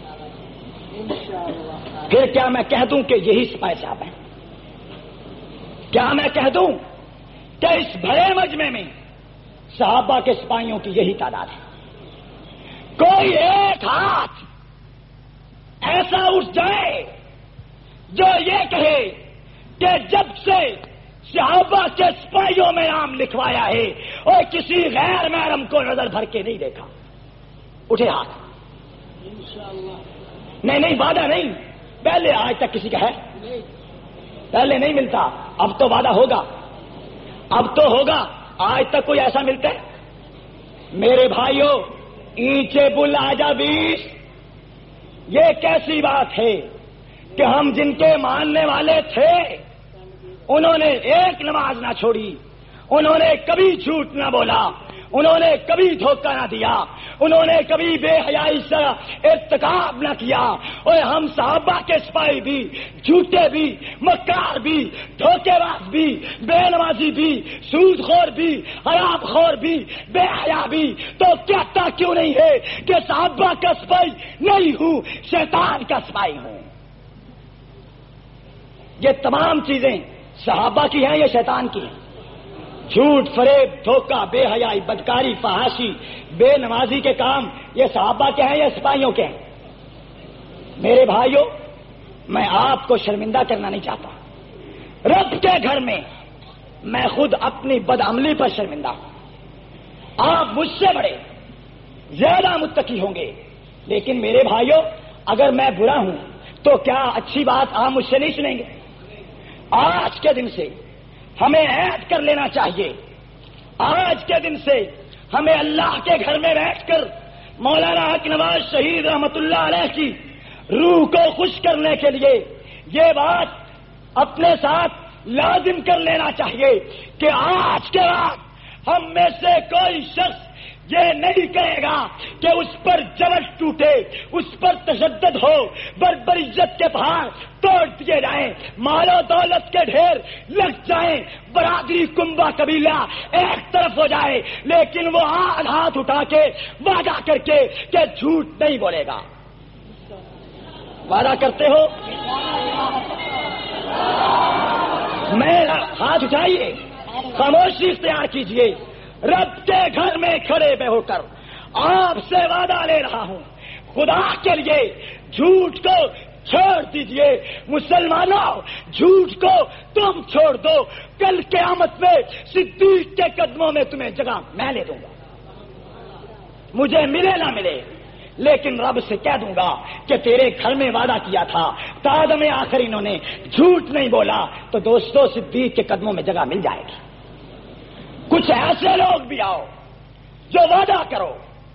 پھر کیا میں کہہ دوں کہ یہی سپاہی صاحب ہیں؟ کیا میں کہہ دوں کہ اس بڑے مجمع میں صحابہ کے سپاہیوں کی یہی تعداد ہے؟ کوئی ایک ہاتھ ایسا اٹھ جائے جو یہ کہے کہ جب سے صحابہ کے سپاہیوں میں نام لکھوایا ہے اور کسی غیر محرم کو نظر بھر کے نہیں دیکھا، اٹھے ہاتھ. نہیں نہیں وعدہ نہیں، پہلے آج تک کسی کا ہے؟ پہلے نہیں ملتا، اب تو وعدہ ہوگا، اب تو ہوگا. آج تک کوئی ایسا ملتا ہے؟ میرے بھائیوں، اینچے بل آجا بیس، یہ کیسی بات ہے کہ ہم جن کے ماننے والے تھے انہوں نے ایک نماز نہ چھوڑی، انہوں نے کبھی جھوٹ نہ بولا، انہوں نے کبھی دھوکہ نہ دیا، انہوں نے کبھی بے حیائی سے ارتکاب نہ کیا. اور ہم صحابہ کے سپاہی بھی جھوٹے بھی مکار بھی دھوکے باز بھی بے نمازی بھی سود خور بھی حرام خور بھی بے حیا بھی، تو کہتا کیوں نہیں ہے کہ صحابہ کا سپاہی نہیں ہوں، شیطان کا سپاہی ہوں؟ یہ تمام چیزیں صحابہ کی ہیں یا شیطان کی ہیں؟ جھوٹ فریب دھوکہ بے حیائی بدکاری فحاشی بے نمازی کے کام یہ صحابہ کے ہیں یا سپاہیوں کے ہیں؟ میرے بھائیوں، میں آپ کو شرمندہ کرنا نہیں چاہتا. رب کے گھر میں میں خود اپنی بدعملی پر شرمندہ ہوں. آپ مجھ سے بڑے زیادہ متقی ہوں گے، لیکن میرے بھائیوں اگر میں برا ہوں تو کیا اچھی بات آپ مجھ سے نہیں سنیں گے؟ آج کے دن سے ہمیں عہد کر لینا چاہیے، آج کے دن سے ہمیں اللہ کے گھر میں بیٹھ کر مولانا حق نواز شہید رحمت اللہ علیہ کی روح کو خوش کرنے کے لیے یہ بات اپنے ساتھ لازم کر لینا چاہیے کہ آج کے بعد ہم میں سے کوئی شخص یہ نہیں کہے گا کہ اس پر جبر ٹوٹے، اس پر تشدد ہو، بربریت کے پہاڑ توڑ دیے جائیں، مال و دولت کے ڈھیر لگ جائیں، برادری کنبہ قبیلہ ایک طرف ہو جائے، لیکن وہ ہاتھ ہاتھ اٹھا کے وعدہ کر کے کہ جھوٹ نہیں بولے گا. وعدہ کرتے ہو؟ میں ہاتھ اٹھائیے، خاموشی اختیار کیجیے. رب کے گھر میں کھڑے بے ہو کر آپ سے وعدہ لے رہا ہوں، خدا کے لیے جھوٹ کو چھوڑ دیجئے. مسلمانوں، جھوٹ کو تم چھوڑ دو، کل قیامت میں صدیق کے قدموں میں تمہیں جگہ میں لے دوں گا. مجھے ملے نہ ملے، لیکن رب سے کہہ دوں گا کہ تیرے گھر میں وعدہ کیا تھا، تادم آخر انہوں نے جھوٹ نہیں بولا، تو دوستو صدیق کے قدموں میں جگہ مل جائے گی. کچھ ایسے لوگ بھی آؤ جو وعدہ کرو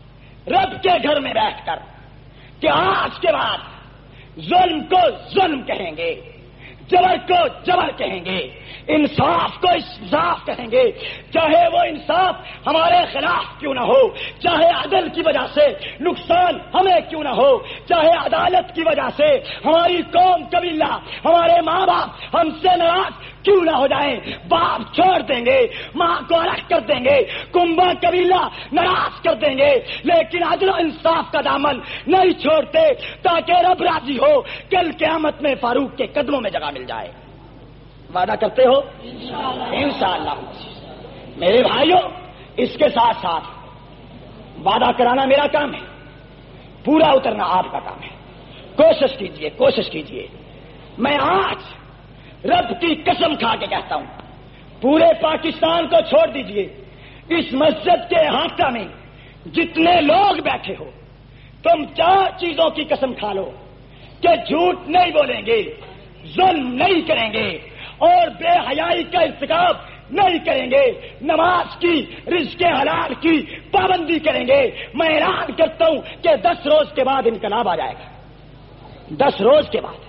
رب کے گھر میں بیٹھ کر کہ آج کے بعد ظلم کو ظلم کہیں گے، جبر کو جبر کہیں گے، انصاف کو انصاف کہیں گے، چاہے وہ انصاف ہمارے خلاف کیوں نہ ہو، چاہے عدل کی وجہ سے نقصان ہمیں کیوں نہ ہو، چاہے عدالت کی وجہ سے ہماری قوم قبیلہ ہمارے ماں باپ ہم سے ناراض کیوں نہ ہو جائیں، باپ چھوڑ دیں گے، ماں کو الگ کر دیں گے، کنبہ قبیلہ ناراض کر دیں گے، لیکن عدل و انصاف کا دامن نہیں چھوڑتے تاکہ رب راضی ہو، کل قیامت میں فاروق کے قدموں میں جگہ مل جائے. وعدہ کرتے ہو؟ انشاءاللہ. میرے بھائیوں، اس کے ساتھ ساتھ وعدہ کرانا میرا کام ہے، پورا اترنا آپ کا کام ہے. کوشش کیجئے، کوشش کیجئے. میں آج رب کی قسم کھا کے کہتا ہوں، پورے پاکستان کو چھوڑ دیجئے، اس مسجد کے احاطہ میں جتنے لوگ بیٹھے ہو، تم چار چیزوں کی قسم کھا لو کہ جھوٹ نہیں بولیں گے، ظلم نہیں کریں گے اور بے حیائی کا ارتکاب نہیں کریں گے، نماز کی رزق حلال کی پابندی کریں گے. میں اعلان کرتا ہوں کہ دس روز کے بعد انقلاب آ جائے گا، دس روز کے بعد.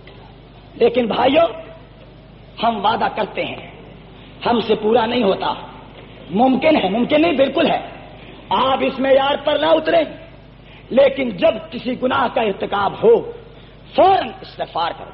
لیکن بھائیوں، ہم وعدہ کرتے ہیں، ہم سے پورا نہیں ہوتا. ممکن ہے، ممکن نہیں، بالکل ہے، آپ اس معیار پر نہ اتریں، لیکن جب کسی گناہ کا ارتکاب ہو فوراً استغفار کرو،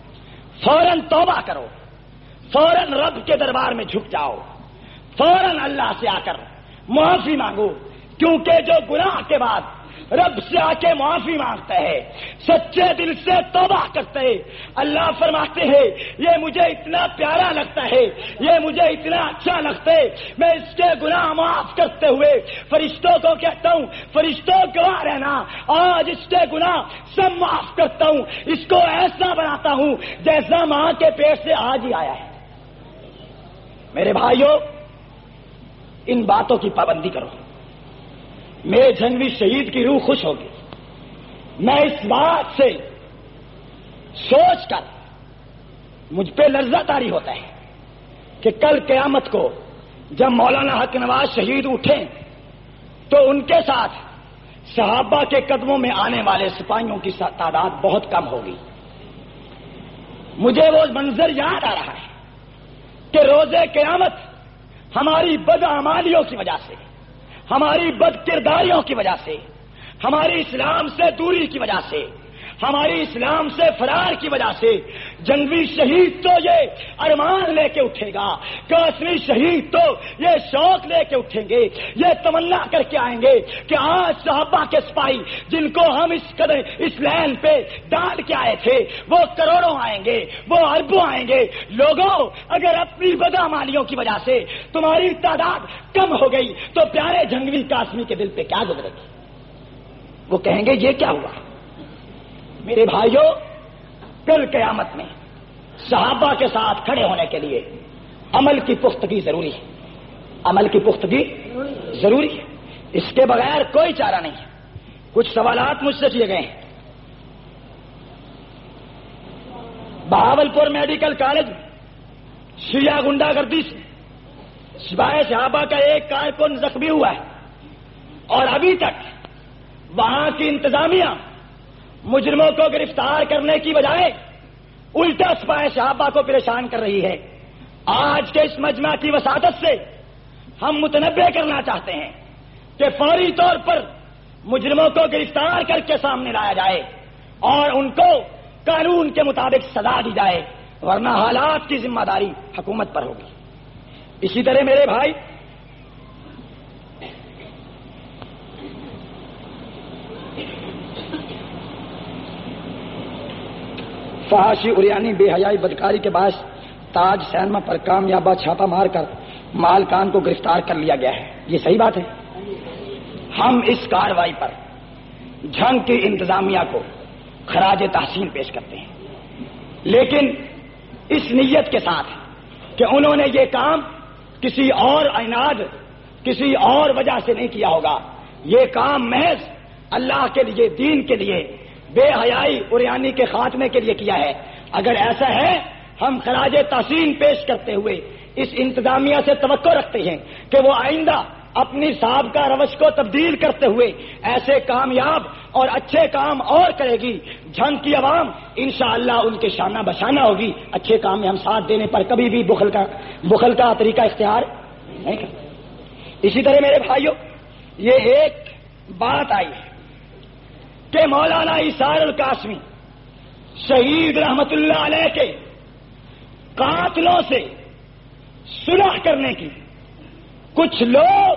فوراً توبہ کرو، فوراً رب کے دربار میں جھک جاؤ، فوراً اللہ سے آ کر معافی مانگو، کیونکہ جو گناہ کے بعد رب سے آ کے معافی مانگتا ہے، سچے دل سے توبہ کرتا ہے، اللہ فرماتے ہیں یہ مجھے اتنا پیارا لگتا ہے، یہ مجھے اتنا اچھا لگتا ہے، میں اس کے گناہ معاف کرتے ہوئے فرشتوں کو کہتا ہوں فرشتوں گواہ رہنا، آج اس کے گناہ سب معاف کرتا ہوں، اس کو ایسا بناتا ہوں جیسا ماں کے پیٹ سے آج ہی آیا ہے۔ میرے بھائیوں، ان باتوں کی پابندی کرو، میرے جنگوی شہید کی روح خوش ہوگی۔ میں اس بات سے سوچ کر مجھ پہ لرزہ طاری ہوتا ہے کہ کل قیامت کو جب مولانا حق نواز شہید اٹھیں تو ان کے ساتھ صحابہ کے قدموں میں آنے والے سپاہیوں کی تعداد بہت کم ہوگی۔ مجھے وہ منظر یاد آ رہا ہے کہ روزے قیامت ہماری بدعمالیوں کی وجہ سے، ہماری بد کرداریوں کی وجہ سے، ہماری اسلام سے دوری کی وجہ سے، ہماری اسلام سے فرار کی وجہ سے جنگی شہید تو یہ ارمان لے کے اٹھے گا، کاشمی شہید تو یہ شوق لے کے اٹھیں گے، یہ تمنا کر کے آئیں گے کہ آج صحابہ کے سپاہی جن کو ہم اس قدر اس لین پہ ڈال کے آئے تھے وہ کروڑوں آئیں گے، وہ اربوں آئیں گے۔ لوگوں، اگر اپنی بدعمالیوں کی وجہ سے تمہاری تعداد کم ہو گئی تو پیارے جنگی قاسمی کے دل پہ کیا گزرے گی؟ وہ کہیں گے یہ کیا ہوا؟ میرے بھائیوں، کل قیامت میں صحابہ کے ساتھ کھڑے ہونے کے لیے عمل کی پختگی ضروری ہے، عمل کی پختگی ضروری ہے، اس کے بغیر کوئی چارہ نہیں ہے۔ کچھ سوالات مجھ سے کیے گئے ہیں۔ بہاولپور میڈیکل کالج میں شیعہ گنڈا گردی سے سپاہی صحابہ کا ایک کارکن زخمی ہوا ہے اور ابھی تک وہاں کی انتظامیہ مجرموں کو گرفتار کرنے کی بجائے الٹا سپاہی صحابہ کو پریشان کر رہی ہے۔ آج کے اس مجمع کی وساطت سے ہم متنبہ کرنا چاہتے ہیں کہ فوری طور پر مجرموں کو گرفتار کر کے سامنے لایا جائے اور ان کو قانون کے مطابق سزا دی جائے، ورنہ حالات کی ذمہ داری حکومت پر ہوگی۔ اسی طرح میرے بھائی، فحاشی اریانی بے حیائی بدکاری کے باعث تاج سینما پر کامیابہ چھاپا مار کر مالکان کو گرفتار کر لیا گیا ہے، یہ صحیح بات ہے؟ ہم اس کارروائی پر جنگ کی انتظامیہ کو خراج تحسین پیش کرتے ہیں، لیکن اس نیت کے ساتھ کہ انہوں نے یہ کام کسی اور عناد، کسی اور وجہ سے نہیں کیا ہوگا، یہ کام محض اللہ کے لیے، دین کے لیے، بے حیائی اریانی کے خاتمے کے لیے کیا ہے۔ اگر ایسا ہے، ہم خراج تحسین پیش کرتے ہوئے اس انتظامیہ سے توقع رکھتے ہیں کہ وہ آئندہ اپنی سابقہ روش کو تبدیل کرتے ہوئے ایسے کامیاب اور اچھے کام اور کرے گی، جنگ کی عوام انشاءاللہ ان کے شانہ بشانہ ہوگی، اچھے کام میں ہم ساتھ دینے پر کبھی بھی بخل کا بخل کا طریقہ اختیار نہیں کرتے۔ اسی طرح میرے بھائیوں، یہ ایک بات آئی ہے کہ مولانا ایثار القاسمی شہید رحمت اللہ علیہ کے قاتلوں سے صلح کرنے کی کچھ لوگ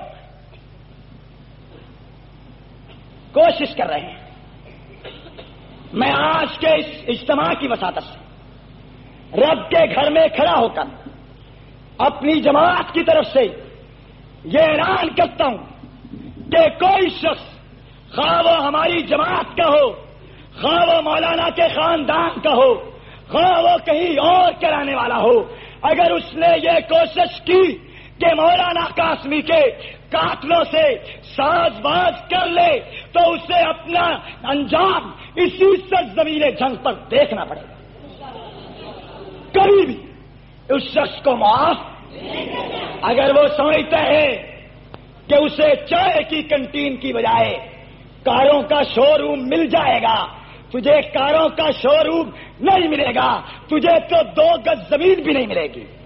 کوشش کر رہے ہیں۔ میں آج کے اس اجتماع کی وساطت سے رب کے گھر میں کھڑا ہو کر اپنی جماعت کی طرف سے یہ اعلان کرتا ہوں کہ کوئی شخص، خواہ وہ ہماری جماعت کا ہو، خواہ وہ مولانا کے خاندان کا ہو، خواہ وہ کہیں اور کرانے والا ہو، اگر اس نے یہ کوشش کی کہ مولانا قاسمی کے قاتلوں سے ساز باز کر لے تو اسے اپنا انجام اسی سرزمین جنگ پر دیکھنا پڑے گا، کبھی بھی اس شخص کو معاف۔ اگر وہ سمجھتا ہے کہ اسے چائے کی کنٹین کی بجائے کاروں کا شو روم مل جائے گا، تجھے کاروں کا شو روم نہیں ملے گا، تجھے تو دو گز زمین بھی نہیں ملے گی،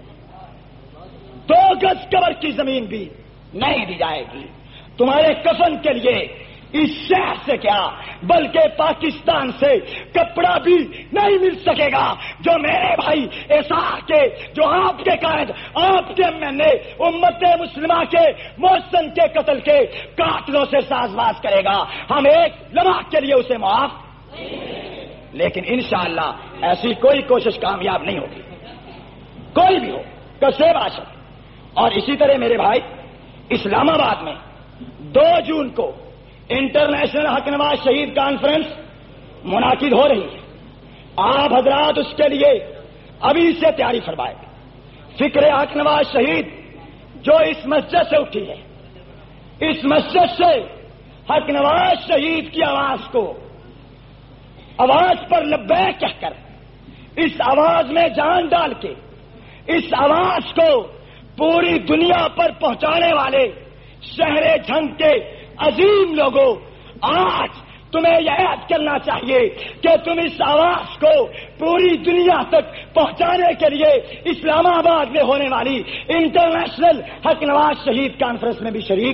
دو گز قبر کی زمین بھی نہیں دی جائے گی، تمہارے کفن کے لیے اس شہر سے کیا بلکہ پاکستان سے کپڑا بھی نہیں مل سکے گا جو میرے بھائی ایسار کے، جو آپ کے قائد، آپ کے ایم این اے امت مسلمہ کے محسن کے قتل کے قاتلوں سے ساز باز کرے گا۔ ہم ایک لمحہ کے لیے اسے معاف، لیکن انشاءاللہ ایسی کوئی کوشش کامیاب نہیں ہوگی، کوئی بھی ہو کسے باشد۔ اور اسی طرح میرے بھائی اسلام آباد میں دو جون کو انٹرنیشنل حق نواز شہید کانفرنس منعقد ہو رہی ہے۔ آپ حضرات اس کے لیے ابھی سے تیاری فرمائیں۔ فکر حق نواز شہید جو اس مسجد سے اٹھی ہے، اس مسجد سے حق نواز شہید کی آواز کو آواز پر لبیک کہہ کر، اس آواز میں جان ڈال کے، اس آواز کو پوری دنیا پر پہنچانے والے شہر جھنگ کے عظیم لوگوں، آج تمہیں یہ یاد کرنا چاہیے کہ تم اس آواز کو پوری دنیا تک پہنچانے کے لیے اسلام آباد میں ہونے والی انٹرنیشنل حق نواز شہید کانفرنس میں بھی شریک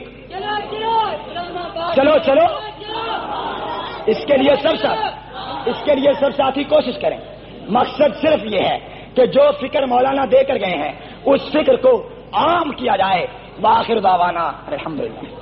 چلو چلو اس کے لیے سب ساتھ اس کے لیے سب ساتھی کوشش کریں۔ مقصد صرف یہ ہے کہ جو فکر مولانا دے کر گئے ہیں اس فکر کو عام کیا جائے۔ وآخر دعوانا الحمدللہ۔